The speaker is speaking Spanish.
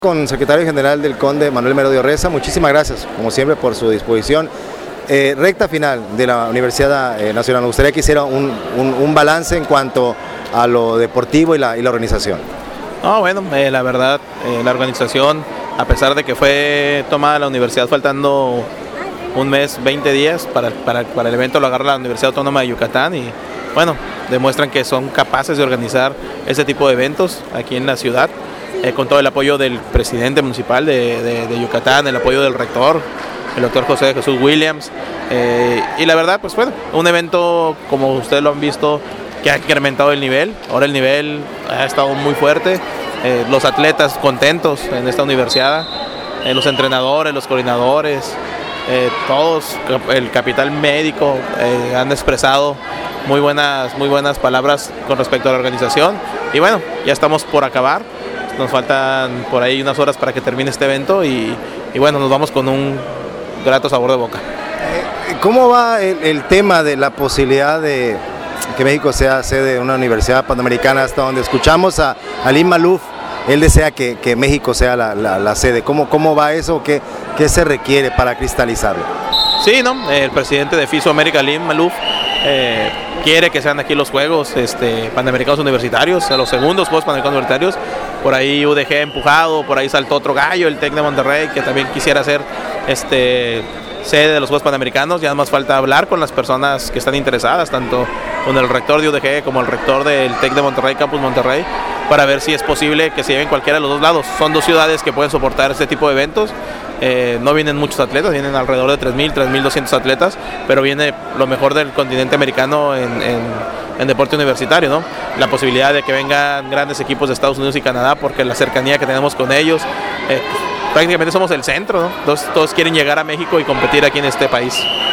Con el secretario general del CONDE, Manuel Merodio Reza, muchísimas gracias, como siempre, por su disposición. Recta final de la Universidad Nacional, me gustaría que hiciera un balance en cuanto a lo deportivo y la organización. No, bueno, la verdad, la organización, a pesar de que fue tomada la universidad faltando un mes, 20 días para el evento, lo agarra la Universidad Autónoma de Yucatán y bueno, demuestran que son capaces de organizar ese tipo de eventos aquí en la ciudad. Con todo el apoyo del presidente municipal de Yucatán, el apoyo del rector, el doctor José de Jesús Williams, y la verdad, pues bueno, un evento, como ustedes lo han visto, que ha incrementado el nivel. Ahora el nivel ha estado muy fuerte, los atletas contentos en esta universidad, los entrenadores, los coordinadores, todos, el capital médico, han expresado muy buenas palabras con respecto a la organización. Y bueno, ya estamos por acabar. Nos faltan por ahí unas horas para que termine este evento y bueno, nos vamos con un grato sabor de boca. ¿Cómo va el tema de la posibilidad de que México sea sede de una universidad panamericana? Hasta donde escuchamos a Alim Malouf, él desea que México sea la sede. ¿Cómo va eso? ¿Qué se requiere para cristalizarlo? Sí, ¿no? El presidente de FISO América, Alim Malouf, quiere que sean aquí los Juegos Panamericanos Universitarios, los segundos Juegos Panamericanos Universitarios. Por ahí UDG ha empujado, por ahí saltó otro gallo, el TEC de Monterrey, que también quisiera ser sede de los Juegos Panamericanos. Ya nada más falta hablar con las personas que están interesadas, tanto con el rector de UDG como el rector del TEC de Monterrey, Campus Monterrey, para ver si es posible que se lleven cualquiera de los dos lados. Son dos ciudades que pueden soportar este tipo de eventos. No vienen muchos atletas, vienen alrededor de 3.200 atletas, pero viene lo mejor del continente americano en deporte universitario, ¿no? La posibilidad de que vengan grandes equipos de Estados Unidos y Canadá, porque la cercanía que tenemos con ellos, prácticamente somos el centro, ¿no? Todos quieren llegar a México y competir aquí en este país.